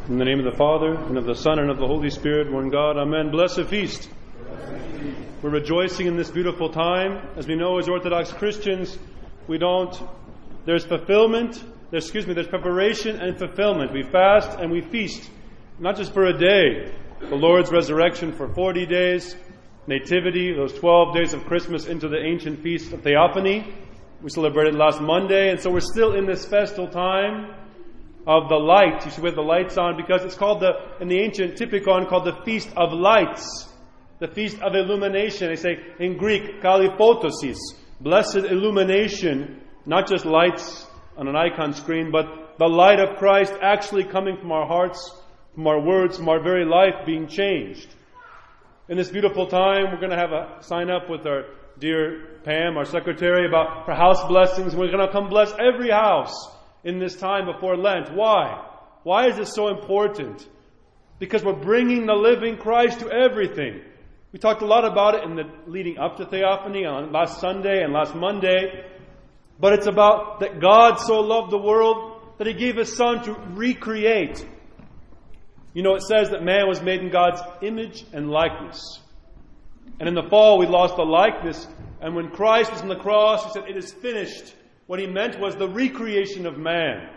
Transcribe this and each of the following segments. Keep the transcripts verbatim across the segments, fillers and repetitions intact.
In the name of the Father, and of the Son, and of the Holy Spirit, one God. Amen. Blessed feast. We're rejoicing in this beautiful time. As we know, as Orthodox Christians, we don't, there's fulfillment, there's, excuse me, there's preparation and fulfillment. We fast and we feast, not just for a day. The Lord's resurrection for forty days, Nativity, those twelve days of Christmas into the ancient feast of Theophany. We celebrated last Monday, and so we're still in this festal time of the light. You should have the lights on because it's called the, in the ancient typikon, called the Feast of Lights. The Feast of Illumination. They say in Greek, kaliphotosis. Blessed illumination. Not just lights on an icon screen, but the light of Christ actually coming from our hearts, from our words, from our very life being changed. In this beautiful time, we're going to have a sign up with our dear Pam, our secretary, about for house blessings. We're going to come bless every house in this time before Lent. Why? Why is this so important? Because we're bringing the living Christ to everything. We talked a lot about it in the leading up to Theophany on last Sunday and last Monday. But it's about that God so loved the world that He gave His Son to recreate. You know, it says that man was made in God's image and likeness. And in the fall we lost the likeness. And when Christ was on the cross, He said, "It is finished." What He meant was the recreation of man.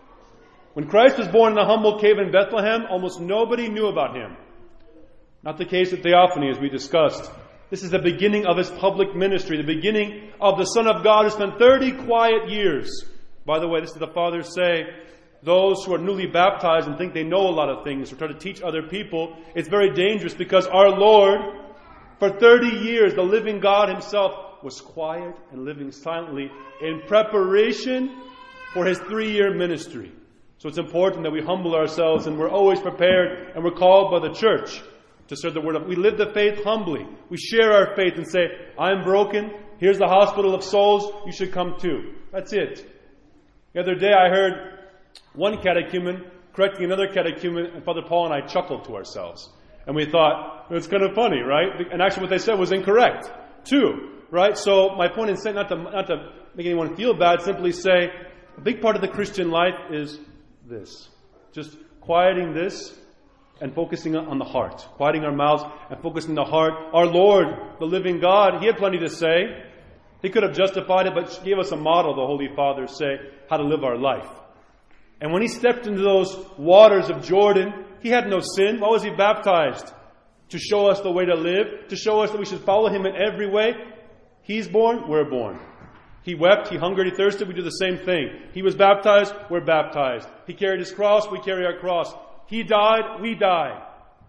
When Christ was born in the humble cave in Bethlehem, almost nobody knew about Him. Not the case at Theophany, as we discussed. This is the beginning of His public ministry, the beginning of the Son of God who spent thirty quiet years. By the way, this is the Fathers say, those who are newly baptized and think they know a lot of things or try to teach other people, it's very dangerous because our Lord, for thirty years, the living God Himself was quiet and living silently in preparation for His three-year ministry. So it's important that we humble ourselves and we're always prepared and we're called by the church to serve the Word of. We live the faith humbly. We share our faith and say, "I'm broken. Here's the hospital of souls. You should come too." That's it. The other day I heard one catechumen correcting another catechumen, and Father Paul and I chuckled to ourselves. And we thought, it's kind of funny, right? And actually what they said was incorrect, too. Right? So my point is not to, not to make anyone feel bad, simply say, a big part of the Christian life is this. Just quieting this and focusing on the heart. Quieting our mouths and focusing on the heart. Our Lord, the living God, He had plenty to say. He could have justified it, but gave us a model, the Holy Father say, how to live our life. And when He stepped into those waters of Jordan, He had no sin. Why was He baptized? To show us the way to live, to show us that we should follow Him in every way. He's born, we're born. He wept, He hungered, He thirsted, we do the same thing. He was baptized, we're baptized. He carried His cross, we carry our cross. He died, we die.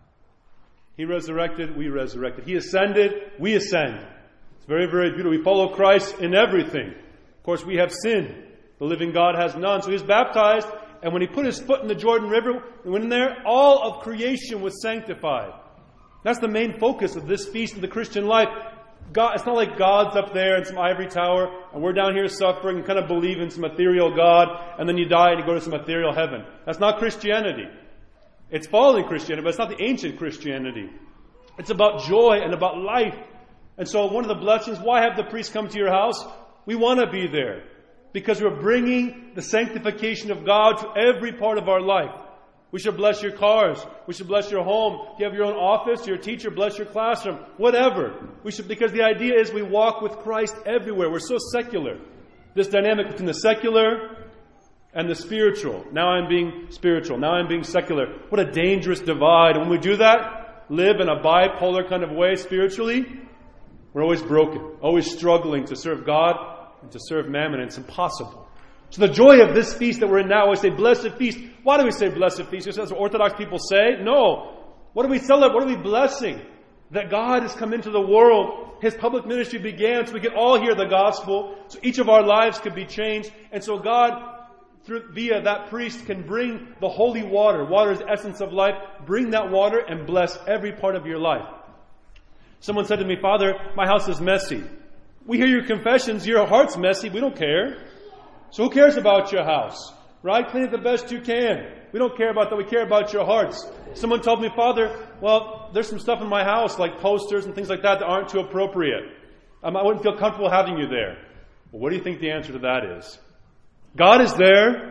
He resurrected, we resurrected. He ascended, we ascend. It's very, very beautiful. We follow Christ in everything. Of course, we have sin. The living God has none. So He was baptized, and when He put His foot in the Jordan River, and went in there, all of creation was sanctified. That's the main focus of this feast of the Christian life. God, it's not like God's up there in some ivory tower and we're down here suffering and kind of believe in some ethereal God and then you die and you go to some ethereal heaven. That's not Christianity. It's fallen Christianity, but it's not the ancient Christianity. It's about joy and about life. And so one of the blessings, why have the priest come to your house? We want to be there because we're bringing the sanctification of God to every part of our life. We should bless your cars. We should bless your home. If you have your own office, your teacher, bless your classroom. Whatever. We should, because the idea is we walk with Christ everywhere. We're so secular. This dynamic between the secular and the spiritual. Now I'm being spiritual. Now I'm being secular. What a dangerous divide. And when we do that, live in a bipolar kind of way spiritually, we're always broken. Always struggling to serve God and to serve mammon. And it's impossible. So the joy of this feast that we're in now, we say blessed feast. Why do we say blessed feast? Is that what Orthodox people say? No. What do we celebrate? What are we blessing? That God has come into the world. His public ministry began so we could all hear the gospel. So each of our lives could be changed. And so God, through, via that priest, can bring the holy water. Water is the essence of life. Bring that water and bless every part of your life. Someone said to me, "Father, my house is messy." We hear your confessions. Your heart's messy. We don't care. So who cares about your house? Right? Clean it the best you can. We don't care about that. We care about your hearts. Someone told me, "Father, well, there's some stuff in my house, like posters and things like that, that aren't too appropriate. Um, I wouldn't feel comfortable having you there." Well, what do you think the answer to that is? God is there.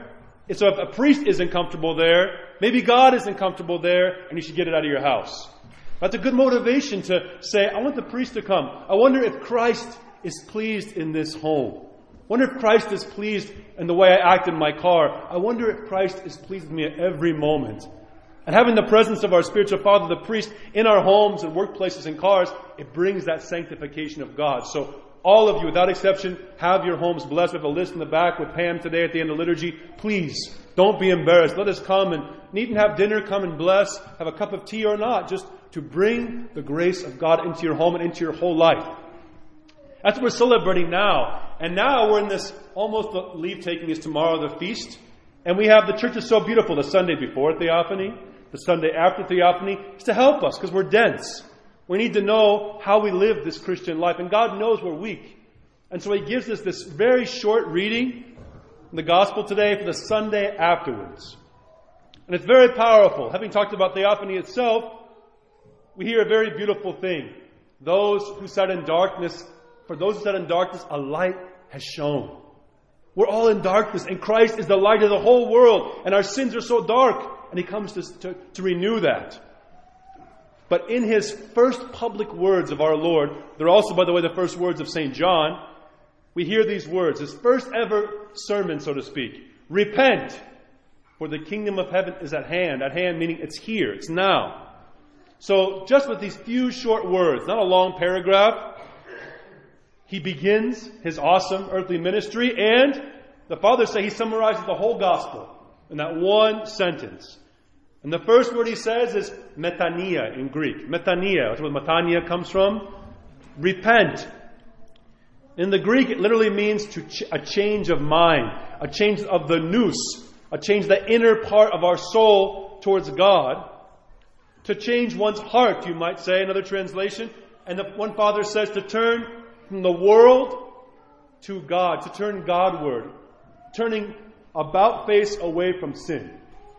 So if a priest isn't comfortable there, maybe God isn't comfortable there, and you should get it out of your house. That's a good motivation to say, I want the priest to come. I wonder if Christ is pleased in this home. I wonder if Christ is pleased in the way I act in my car. I wonder if Christ is pleased with me at every moment. And having the presence of our spiritual father, the priest, in our homes and workplaces and cars, it brings that sanctification of God. So all of you, without exception, have your homes blessed. We have a list in the back with Pam today at the end of liturgy. Please, don't be embarrassed. Let us come and needn't have dinner, come and bless, have a cup of tea or not, just to bring the grace of God into your home and into your whole life. That's what we're celebrating now. And now we're in this, almost the leave taking is tomorrow, the feast. And we have, the church is so beautiful, the Sunday before Theophany, the Sunday after Theophany. It's to help us because we're dense. We need to know how we live this Christian life. And God knows we're weak. And so He gives us this very short reading in the Gospel today for the Sunday afterwards. And it's very powerful. Having talked about Theophany itself, we hear a very beautiful thing. Those who sat in darkness, for those who sat in darkness, a light has shone. We're all in darkness, and Christ is the light of the whole world. And our sins are so dark, and He comes to, to, to renew that. But in His first public words of our Lord, they're also, by the way, the first words of Saint John, we hear these words, His first ever sermon, so to speak. Repent, for the kingdom of heaven is at hand. At hand meaning it's here, it's now. So just with these few short words, not a long paragraph, He begins His awesome earthly ministry, and the Fathers say He summarizes the whole gospel in that one sentence. And the first word He says is metania in Greek. Metania, that's where metania comes from. Repent. In the Greek, it literally means to ch- a change of mind, a change of the nous, a change of the inner part of our soul towards God. To change one's heart, you might say, another translation. And the one Father says to turn from the world to God, to turn Godward, turning about face away from sin.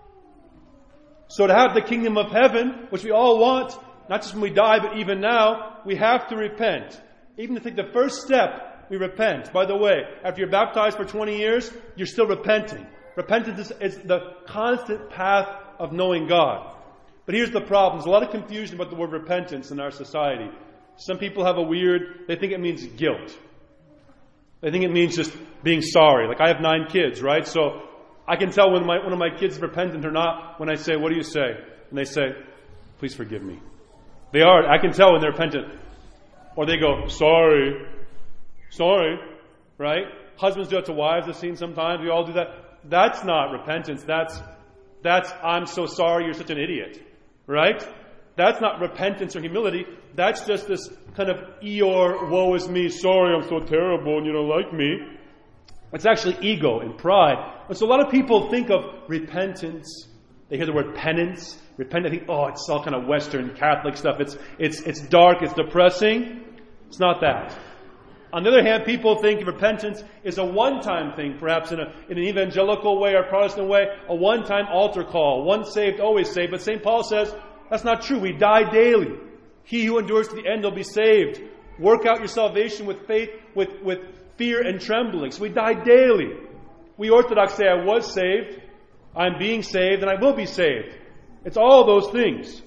So to have the kingdom of heaven, which we all want, not just when we die, but even now, we have to repent. Even to take the first step, we repent. By the way, after you're baptized for twenty years, you're still repenting. Repentance is, is the constant path of knowing God. But here's the problem. There's a lot of confusion about the word repentance in our society. Some people have a weird, they think it means guilt. They think it means just being sorry. Like I have nine kids, right? So I can tell when my, one of my kids is repentant or not when I say, what do you say? And they say, please forgive me. They are. I can tell when they're repentant. Or they go, sorry. Sorry. Right? Husbands do that to wives. I've seen sometimes. We all do that. That's not repentance. That's, that's, I'm so sorry, you're such an idiot. Right? That's not repentance or humility. That's just this kind of Eeyore, woe is me, sorry, I'm so terrible and you don't like me. It's actually ego and pride. And so a lot of people think of repentance. They hear the word penance. Repent, they think, oh, it's all kind of Western Catholic stuff. It's, it's, it's dark, it's depressing. It's not that. On the other hand, people think repentance is a one-time thing, perhaps in, a, in an evangelical way or Protestant way, a one-time altar call. Once saved, always saved. But Saint Paul says, that's not true. We die daily. He who endures to the end will be saved. Work out your salvation with faith, with, with fear and trembling. So we die daily. We Orthodox say, I was saved, I'm being saved, and I will be saved. It's all those things.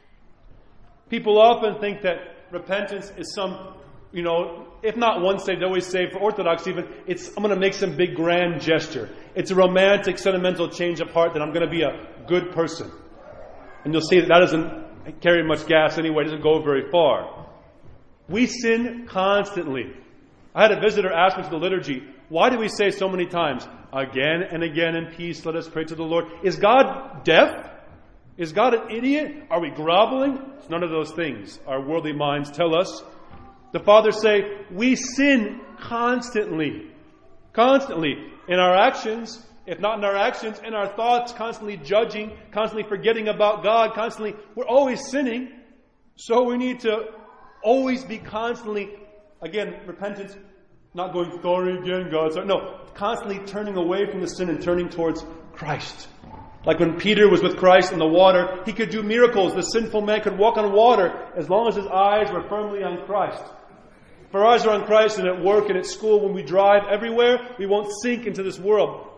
People often think that repentance is some, you know, if not once saved, always saved. For Orthodox even, it's I'm going to make some big grand gesture. It's a romantic, sentimental change of heart that I'm going to be a good person. And you'll see that that doesn't carry much gas anyway. It doesn't go very far. We sin constantly. I had a visitor ask me to the liturgy, why do we say so many times, again and again in peace, let us pray to the Lord? Is God deaf? Is God an idiot? Are we groveling? It's none of those things. Our worldly minds tell us. The Fathers say, we sin constantly. Constantly. In our actions, if not in our actions, in our thoughts, constantly judging, constantly forgetting about God, constantly, we're always sinning. So we need to always be constantly, again, repentance, not going, sorry again, God, sorry. No, constantly turning away from the sin and turning towards Christ. Like when Peter was with Christ in the water, he could do miracles. The sinful man could walk on water as long as his eyes were firmly on Christ. If our eyes are on Christ and at work and at school, when we drive everywhere, we won't sink into this world.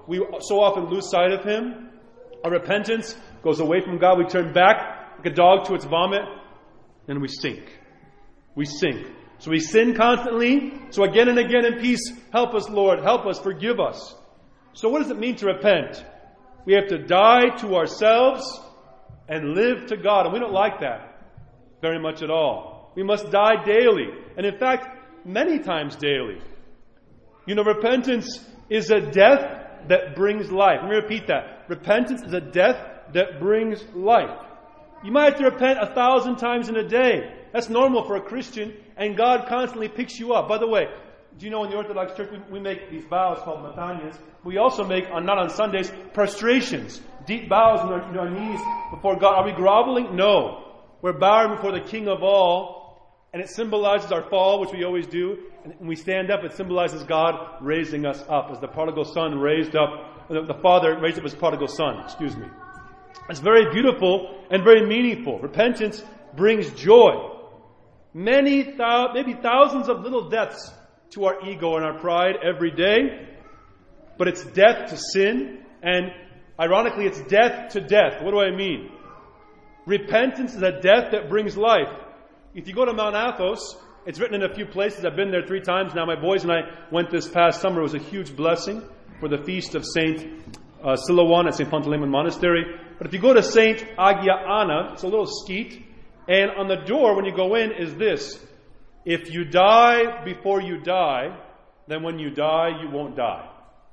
we so often lose sight of Him. Our repentance goes away from God. We turn back like a dog to its vomit, and we sink. We sink. So we sin constantly. So again and again in peace, help us, Lord. Help us. Forgive us. So what does it mean to repent? We have to die to ourselves and live to God. And we don't like that very much at all. We must die daily. And in fact, many times daily. You know, repentance is a death that brings life. Let me repeat that. Repentance is a death that brings life. You might have to repent a thousand times in a day. That's normal for a Christian, and God constantly picks you up. By the way, do you know in the Orthodox Church we, we make these bows called metanias? We also make, on, not on Sundays, prostrations. Deep bows on our, on our knees before God. Are we groveling? No. We're bowing before the King of all, and it symbolizes our fall, which we always do. And when we stand up, it symbolizes God raising us up, as the prodigal son raised up, the, the father raised up his prodigal son, excuse me. It's very beautiful and very meaningful. Repentance brings joy. Many, thou- maybe thousands of little deaths to our ego and our pride every day. But it's death to sin. And ironically, it's death to death. What do I mean? Repentance is a death that brings life. If you go to Mount Athos, it's written in a few places. I've been there three times now. My boys and I went this past summer. It was a huge blessing for the feast of Saint uh, Silouan at Saint Pantaleon Monastery. But if you go to Saint Agia Anna, it's a little skeet. And on the door, when you go in, is this: if you die before you die, then when you die, you won't die.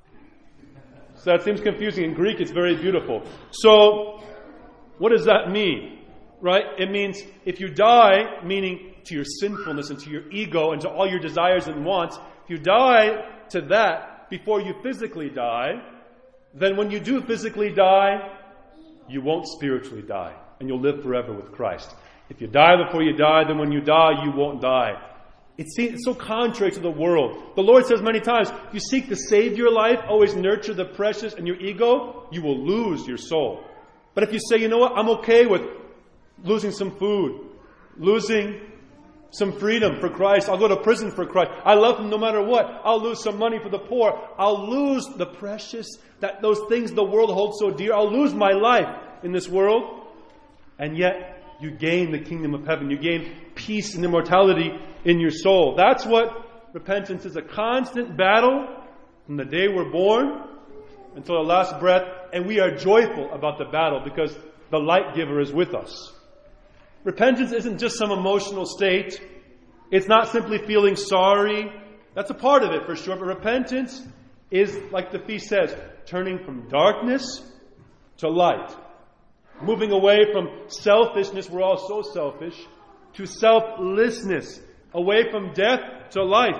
So that seems confusing. In Greek, it's very beautiful. So, what does that mean? Right? It means if you die, meaning to your sinfulness and to your ego and to all your desires and wants, if you die to that before you physically die, then when you do physically die, you won't spiritually die. And you'll live forever with Christ. If you die before you die, then when you die, you won't die. It seems, it's so contrary to the world. The Lord says many times, if you seek to save your life, always nurture the precious and your ego, you will lose your soul. But if you say, you know what, I'm okay with losing some food, losing some freedom for Christ, I'll go to prison for Christ, I love Him no matter what, I'll lose some money for the poor, I'll lose the precious, that those things the world holds so dear, I'll lose my life in this world, and yet you gain the kingdom of heaven. You gain peace and immortality in your soul. That's what repentance is, a constant battle from the day we're born until the last breath. And we are joyful about the battle because the light giver is with us. Repentance isn't just some emotional state. It's not simply feeling sorry. That's a part of it for sure. But repentance is, like the feast says, turning from darkness to light. Moving away from selfishness, we're all so selfish, to selflessness, away from death to life.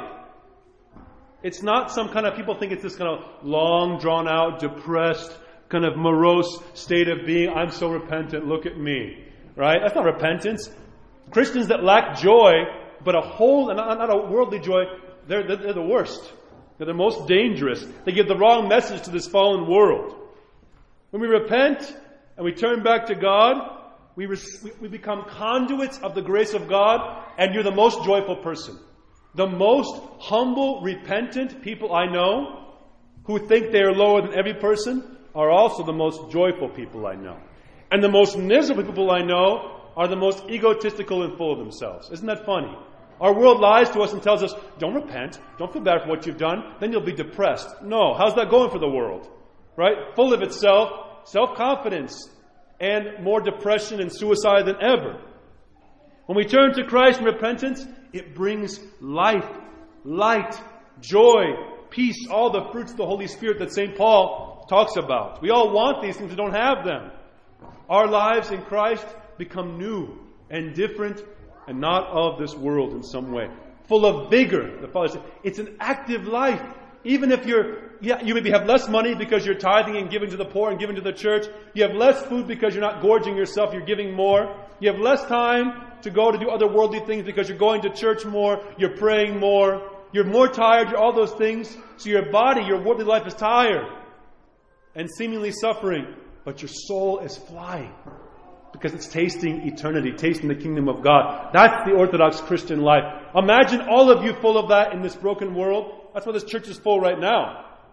It's not some kind of, people think it's this kind of long, drawn out, depressed, kind of morose state of being. I'm so repentant, look at me. Right? That's not repentance. Christians that lack joy, but a whole, not, not a worldly joy, they're, they're, they're the worst. They're the most dangerous. They give the wrong message to this fallen world. When we repent, and we turn back to God, we, res- we become conduits of the grace of God, and you're the most joyful person. The most humble, repentant people I know, who think they are lower than every person, are also the most joyful people I know. And the most miserable people I know are the most egotistical and full of themselves. Isn't that funny? Our world lies to us and tells us, don't repent, don't feel bad for what you've done, then you'll be depressed. No, how's that going for the world? Right? Full of itself, self-confidence, and more depression and suicide than ever. When we turn to Christ in repentance, it brings life, light, joy, peace, all the fruits of the Holy Spirit that Saint Paul talks about. We all want these things, we don't have them. Our lives in Christ become new and different and not of this world in some way. Full of vigor, the Father said. It's an active life. Even if you're, yeah, you maybe have less money because you're tithing and giving to the poor and giving to the church. You have less food because you're not gorging yourself, you're giving more. You have less time to go to do other worldly things because you're going to church more, you're praying more, you're more tired, you're all those things. So your body, your worldly life is tired and seemingly suffering, but your soul is flying because it's tasting eternity, tasting the kingdom of God. That's the Orthodox Christian life. Imagine all of you full of that in this broken world. That's why this church is full right now.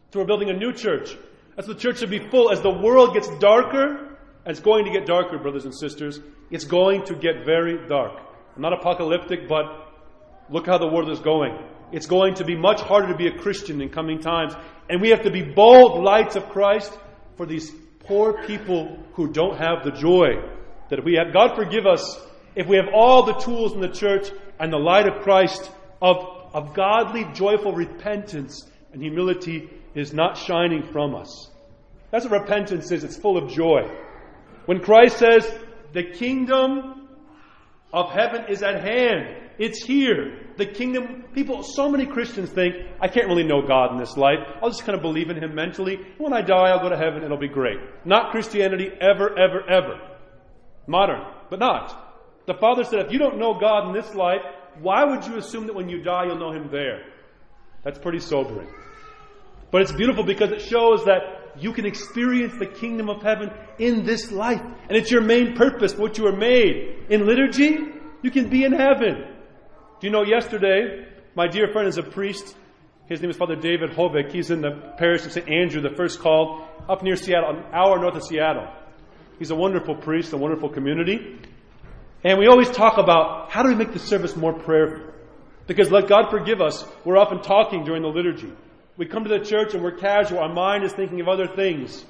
So we're building a new church. That's the church should be full. As the world gets darker, and it's going to get darker, brothers and sisters, it's going to get very dark. I'm not apocalyptic, but look how the world is going. It's going to be much harder to be a Christian in coming times. And we have to be bold lights of Christ for these poor people who don't have the joy that we have. God forgive us if we have all the tools in the church and the light of Christ of, of godly, joyful repentance and humility is not shining from us. That's what repentance is. It's full of joy. When Christ says, the kingdom of heaven is at hand. It's here. The kingdom, people, so many Christians think, I can't really know God in this life. I'll just kind of believe in Him mentally. When I die, I'll go to heaven. It'll be great. Not Christianity ever, ever, ever. Modern, but not. The Father said, if you don't know God in this life, why would you assume that when you die, you'll know Him there? That's pretty sobering. But it's beautiful because it shows that you can experience the kingdom of heaven in this life. And it's your main purpose, what you were made. In liturgy, you can be in heaven. Do you know, yesterday, my dear friend is a priest. His name is Father David Hovick. He's in the parish of Saint Andrew, the first call, up near Seattle, an hour north of Seattle. He's a wonderful priest, a wonderful community. And we always talk about how do we make the service more prayerful? Because let God forgive us, we're often talking during the liturgy. We come to the church and we're casual. Our mind is thinking of other things.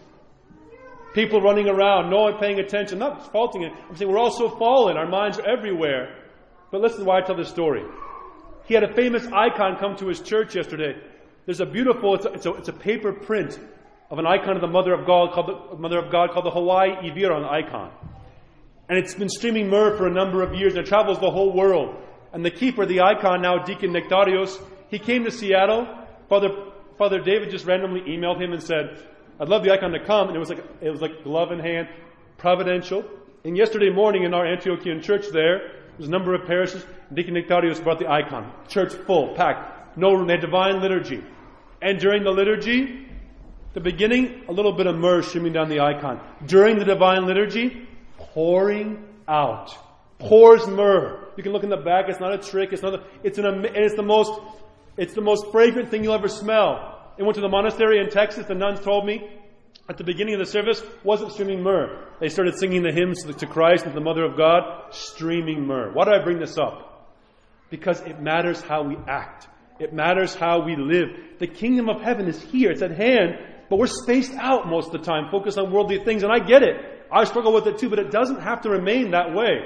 People running around, no one paying attention. Not faulting it. I'm saying we're all so fallen. Our minds are everywhere. But listen to why I tell this story. He had a famous icon come to his church yesterday. There's a beautiful, it's a, it's a, it's a paper print of an icon of the Mother of God called the Mother of God called the Hawaii Iviron icon. And it's been streaming myrrh for a number of years and it travels the whole world. And the keeper of the icon now, Deacon Nectarios, he came to Seattle. Father Father David just randomly emailed him and said, I'd love the icon to come. And it was like it was like glove in hand, providential. And yesterday morning in our Antiochian church there, there's a number of parishes. Deacon Nectarios brought the icon. Church full, packed. No room. They had divine liturgy. And during the liturgy, the beginning, a little bit of myrrh streaming down the icon. During the divine liturgy, pouring out. Pours myrrh. You can look in the back. It's not a trick. It's not. A, it's an. It's the most. It's the most fragrant thing you'll ever smell. I went to the monastery in Texas. The nuns told me at the beginning of the service wasn't streaming myrrh. They started singing the hymns to Christ and the Mother of God, streaming myrrh. Why do I bring this up? Because it matters how we act. It matters how we live. The kingdom of heaven is here. It's at hand, but we're spaced out most of the time, focused on worldly things. And I get it. I struggle with it too, but it doesn't have to remain that way.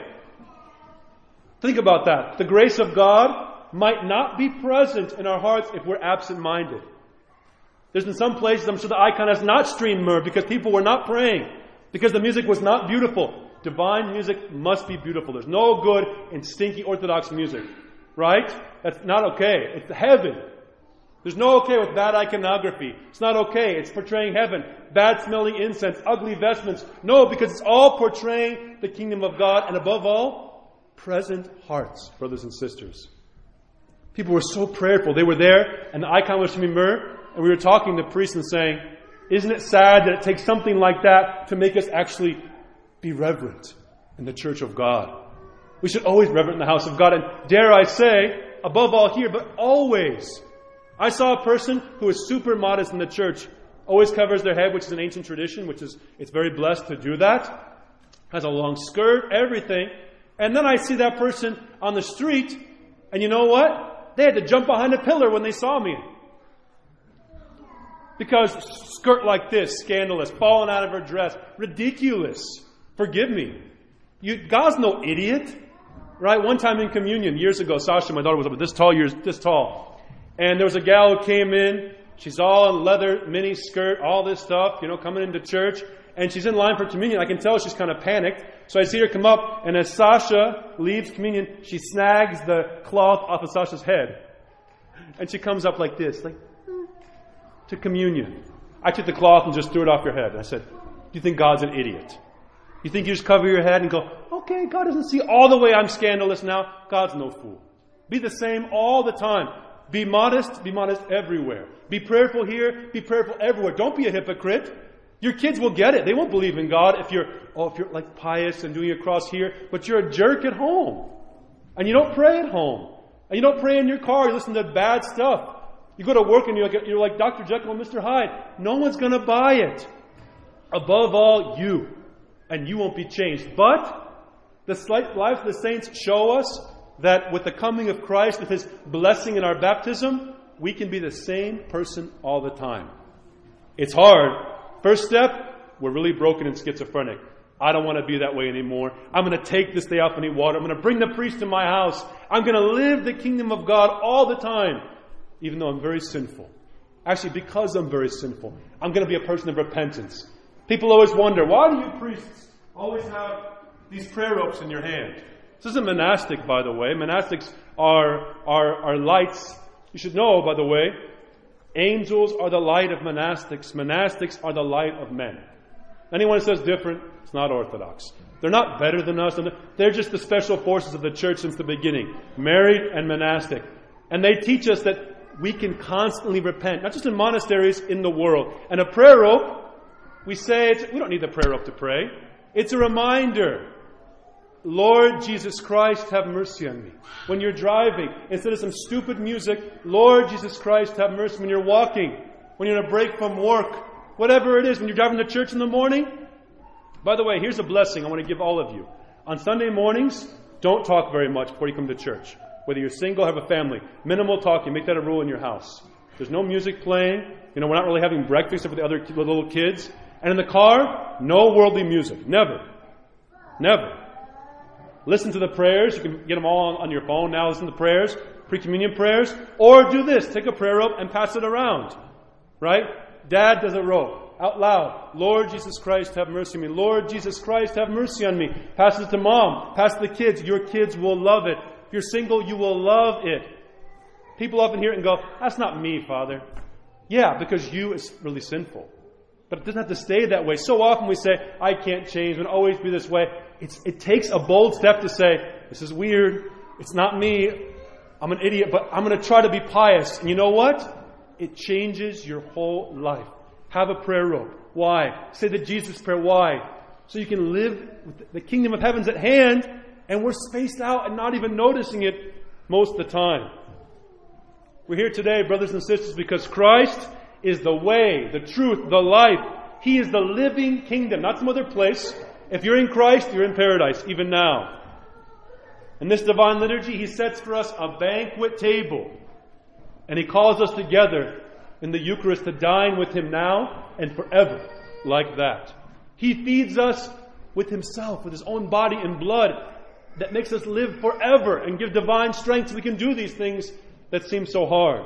Think about that. The grace of God might not be present in our hearts if we're absent-minded. There's in some places, I'm sure the icon has not streamed myrrh because people were not praying, because the music was not beautiful. Divine music must be beautiful. There's no good in stinky Orthodox music. Right? That's not okay. It's heaven. There's no okay with bad iconography. It's not okay. It's portraying heaven. Bad smelling incense, ugly vestments. No, because it's all portraying the kingdom of God, and above all, present hearts, brothers and sisters. People were so prayerful. They were there, and the icon was streaming myrrh, and we were talking to the priest and saying, isn't it sad that it takes something like that to make us actually be reverent in the church of God? We should always reverent in the house of God, and dare I say, above all here, but always. I saw a person who is super modest in the church, always covers their head, which is an ancient tradition, which is, it's very blessed to do that, has a long skirt, everything, and then I see that person on the street, and you know what? They had to jump behind a pillar when they saw me. Because skirt like this, scandalous, falling out of her dress, ridiculous. Forgive me. You, God's no idiot. Right? One time in communion, years ago, Sasha, my daughter, was about this tall, years, this tall. And there was a gal who came in. She's all in leather, mini skirt, all this stuff, you know, coming into church. And she's in line for communion. I can tell she's kind of panicked. So I see her come up, and as Sasha leaves communion, she snags the cloth off of Sasha's head. And she comes up like this, like, hmm, to communion. I took the cloth and just threw it off your head. And I said, do you think God's an idiot? You think you just cover your head and go, okay, God doesn't see all the way I'm scandalous now. God's no fool. Be the same all the time. Be modest, be modest everywhere. Be prayerful here, be prayerful everywhere. Don't be a hypocrite. Your kids will get it. They won't believe in God if you're, oh, if you're like pious and doing your cross here, but you're a jerk at home. And you don't pray at home. And you don't pray in your car. You listen to bad stuff. You go to work and you're like, you're like Doctor Jekyll and Mister Hyde. No one's going to buy it. Above all, you. And you won't be changed. But the life of the saints show us that with the coming of Christ, with His blessing in our baptism, we can be the same person all the time. It's hard. First step, we're really broken and schizophrenic. I don't want to be that way anymore. I'm going to take this day off and eat water. I'm going to bring the priest to my house. I'm going to live the kingdom of God all the time, even though I'm very sinful. Actually, because I'm very sinful, I'm going to be a person of repentance. People always wonder, why do you priests always have these prayer ropes in your hand? This isn't monastic, by the way. Monastics are, are, are lights. You should know, by the way, angels are the light of monastics. Monastics are the light of men. Anyone who says different, it's not Orthodox. They're not better than us. They're just the special forces of the church since the beginning. Married and monastic. And they teach us that we can constantly repent. Not just in monasteries, in the world. And a prayer rope, we say, it's, we don't need the prayer rope to pray. It's a reminder. Lord Jesus Christ, have mercy on me. When you're driving, instead of some stupid music, Lord Jesus Christ, have mercy. When you're walking, when you're on a break from work, whatever it is, when you're driving to church in the morning. By the way, here's a blessing I want to give all of you. On Sunday mornings, don't talk very much before you come to church. Whether you're single or have a family. Minimal talking. Make that a rule in your house. There's no music playing. You know, we're not really having breakfast with the other little kids. And in the car, no worldly music. Never. Never. Listen to the prayers. You can get them all on, on your phone now. Listen to the prayers. Pre-communion prayers. Or do this. Take a prayer rope and pass it around. Right? Dad does a rope. Out loud. Lord Jesus Christ, have mercy on me. Lord Jesus Christ, have mercy on me. Pass it to mom. Pass it to the kids. Your kids will love it. If you're single, you will love it. People often hear it and go, that's not me, Father. Yeah, because you is really sinful. But it doesn't have to stay that way. So often we say, I can't change. It will always be this way. It's, it takes a bold step to say, this is weird. It's not me. I'm an idiot, but I'm going to try to be pious. And you know what? It changes your whole life. Have a prayer rope. Why? Say the Jesus prayer. Why? So you can live with the kingdom of heaven's at hand, and we're spaced out and not even noticing it most of the time. We're here today, brothers and sisters, because Christ is the way, the truth, the life. He is the living kingdom, not some other place. If you're in Christ, you're in paradise, even now. In this divine liturgy, He sets for us a banquet table. And He calls us together in the Eucharist to dine with Him now and forever like that. He feeds us with Himself, with His own body and blood that makes us live forever and give divine strength so we can do these things that seem so hard.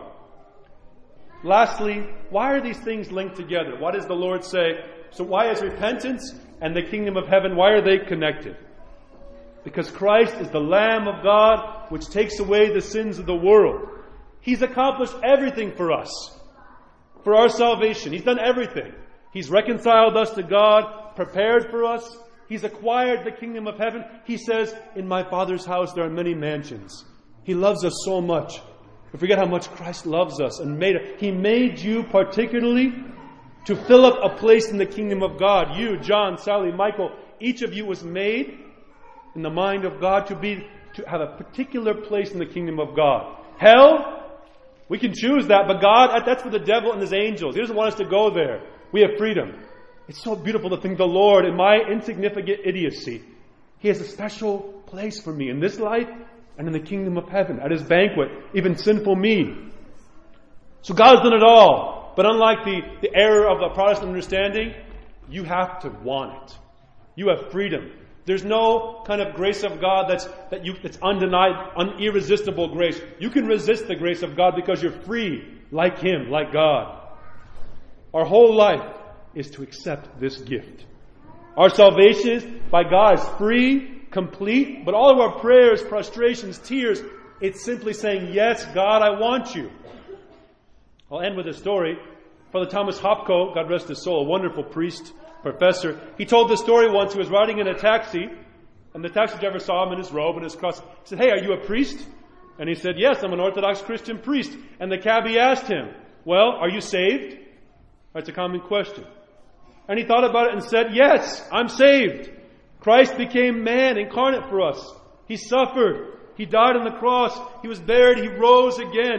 Lastly, why are these things linked together? Why does the Lord say, so why is repentance and the kingdom of heaven, why are they connected? Because Christ is the Lamb of God which takes away the sins of the world. He's accomplished everything for us. For our salvation. He's done everything. He's reconciled us to God, prepared for us. He's acquired the kingdom of heaven. He says, in my Father's house there are many mansions. He loves us so much. We forget how much Christ loves us and made it. He made you particularly to fill up a place in the kingdom of God. You, John, Sally, Michael, each of you was made in the mind of God to be, to have a particular place in the kingdom of God. Hell, we can choose that, but God, that's for the devil and his angels. He doesn't want us to go there. We have freedom. It's so beautiful to think the Lord, in my insignificant idiocy, He has a special place for me in this life and in the kingdom of heaven, at His banquet, even sinful me. So God's done it all. But unlike the, the error of the Protestant understanding, you have to want it. You have freedom. There's no kind of grace of God that's that you that's undenied, un, irresistible grace. You can resist the grace of God because you're free, like Him, like God. Our whole life is to accept this gift. Our salvation is by God is free, complete, but all of our prayers, prostrations, tears, it's simply saying, yes, God, I want you. I'll end with a story. Father Thomas Hopko, God rest his soul, a wonderful priest, professor. He told this story once. He was riding in a taxi, and the taxi driver saw him in his robe and his cross. He said, hey, are you a priest? And he said, yes, I'm an Orthodox Christian priest. And the cabbie asked him, well, are you saved? That's a common question. And he thought about it and said, yes, I'm saved. Christ became man, incarnate for us. He suffered. He died on the cross. He was buried. He rose again.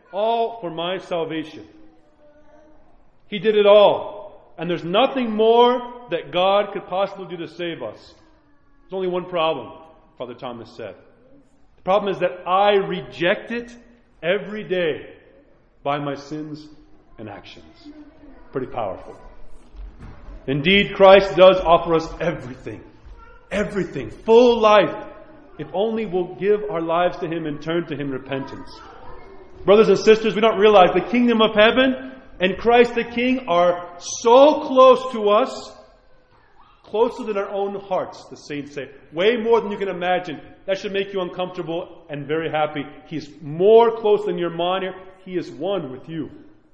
all for my salvation. He did it all. And there's nothing more that God could possibly do to save us. There's only one problem, Father Thomas said. The problem is that I reject it every day by my sins and actions. Pretty powerful. Indeed, Christ does offer us everything. Everything. Full life. If only we'll give our lives to Him and turn to Him in repentance. Brothers and sisters, we don't realize the kingdom of heaven and Christ the King are so close to us, closer than our own hearts, the saints say. Way more than you can imagine. That should make you uncomfortable and very happy. He's more close than your mind. He is one with you.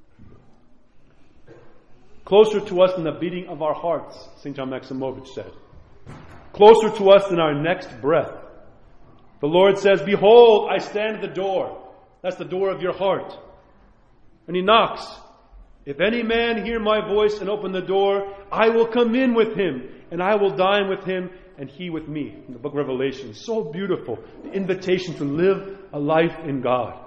Closer to us than the beating of our hearts, Saint John Maximovich said. Closer to us than our next breath. The Lord says, "Behold, I stand at the door." That's the door of your heart. And He knocks. "If any man hear my voice and open the door, I will come in with him, and I will dine with him, and he with me." In the book of Revelation. So beautiful. The invitation to live a life in God.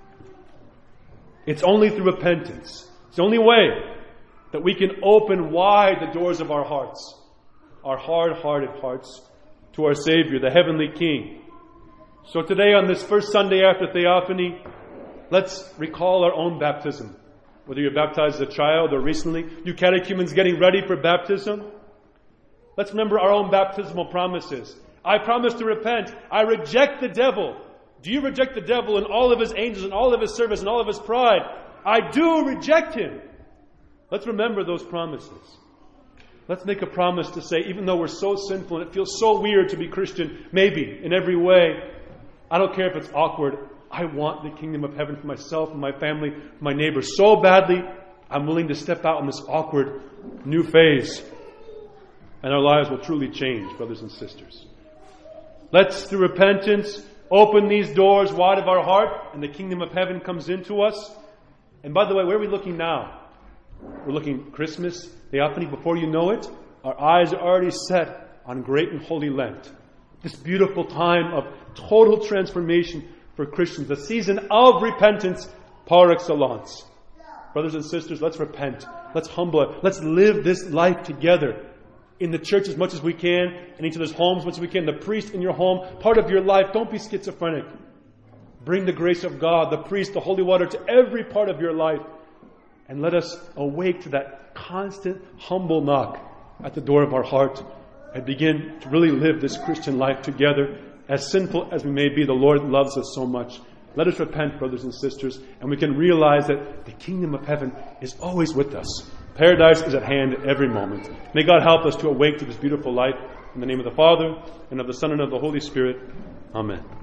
It's only through repentance. It's the only way that we can open wide the doors of our hearts, our hard-hearted hearts, to our Savior, the Heavenly King. So today, on this first Sunday after Theophany, let's recall our own baptism. Whether you're baptized as a child or recently, you catechumens getting ready for baptism, let's remember our own baptismal promises. I promise to repent. I reject the devil. Do you reject the devil and all of his angels and all of his service and all of his pride? I do reject him. Let's remember those promises. Let's make a promise to say, even though we're so sinful and it feels so weird to be Christian, maybe in every way, I don't care if it's awkward, I want the kingdom of heaven for myself and my family, for my neighbors so badly, I'm willing to step out in this awkward new phase. And our lives will truly change, brothers and sisters. Let's, through repentance, open these doors wide of our heart, and the kingdom of heaven comes into us. And by the way, where are we looking now? We're looking Christmas, Theophany. Before you know it, our eyes are already set on great and holy Lent. This beautiful time of total transformation for Christians. A season of repentance par excellence. Brothers and sisters, let's repent. Let's humble it. Let's live this life together. In the church as much as we can, in each other's homes as much as we can, the priest in your home, part of your life. Don't be schizophrenic. Bring the grace of God, the priest, the holy water to every part of your life. And let us awake to that constant, humble knock at the door of our heart and begin to really live this Christian life together. As sinful as we may be, the Lord loves us so much. Let us repent, brothers and sisters, and we can realize that the kingdom of heaven is always with us. Paradise is at hand at every moment. May God help us to awake to this beautiful life. In the name of the Father, and of the Son, and of the Holy Spirit. Amen.